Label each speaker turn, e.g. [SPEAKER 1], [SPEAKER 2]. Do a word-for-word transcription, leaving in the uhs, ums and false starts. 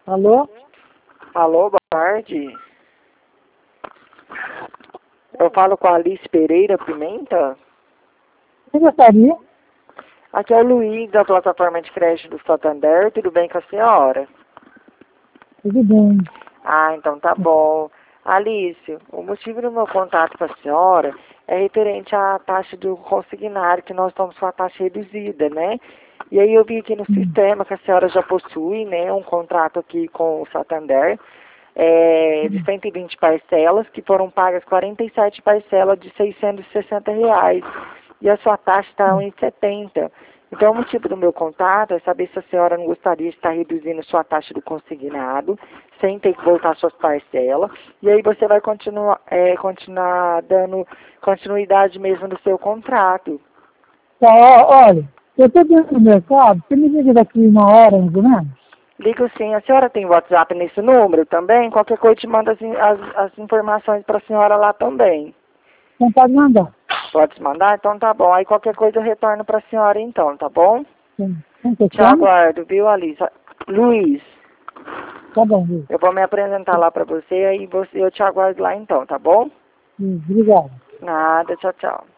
[SPEAKER 1] Alô?
[SPEAKER 2] Alô, boa tarde. Eu falo com a Alice Pereira Pimenta.
[SPEAKER 1] Você gostaria?
[SPEAKER 2] Aqui é o Luiz, da plataforma de crédito do Santander. Tudo bem com a senhora?
[SPEAKER 1] Tudo bem.
[SPEAKER 2] Ah, então tá bom. Alice, o motivo do meu contato com a senhora é referente à taxa do consignário, que nós estamos com a taxa reduzida, né? E aí eu vi aqui no sistema que a senhora já possui, né, um contrato aqui com o Santander, é, de cento e vinte parcelas, que foram pagas quarenta e sete parcelas de seiscentos e sessenta reais. E a sua taxa está um e setenta. Então, o motivo do meu contato é saber se a senhora não gostaria de estar reduzindo sua taxa do consignado, sem ter que voltar suas parcelas, e aí você vai continuar, é, continuar dando continuidade mesmo do seu contrato.
[SPEAKER 1] Tá, ó, olha, eu estou dentro do mercado, você me liga daqui uma hora, mais ou menos?
[SPEAKER 2] Ligo sim. A senhora tem WhatsApp nesse número também? Qualquer coisa te manda as, as, as informações para a senhora lá também.
[SPEAKER 1] Então pode mandar.
[SPEAKER 2] Pode mandar? Então tá bom. Aí qualquer coisa eu retorno para a senhora então, tá bom?
[SPEAKER 1] Sim. Como você
[SPEAKER 2] Te
[SPEAKER 1] chama?
[SPEAKER 2] aguardo, viu, Alisa? Luiz,
[SPEAKER 1] Tá bom, viu?
[SPEAKER 2] eu vou me apresentar lá para você, aí você, eu te aguardo lá então, tá bom?
[SPEAKER 1] Sim, obrigado.
[SPEAKER 2] Nada, tchau, tchau.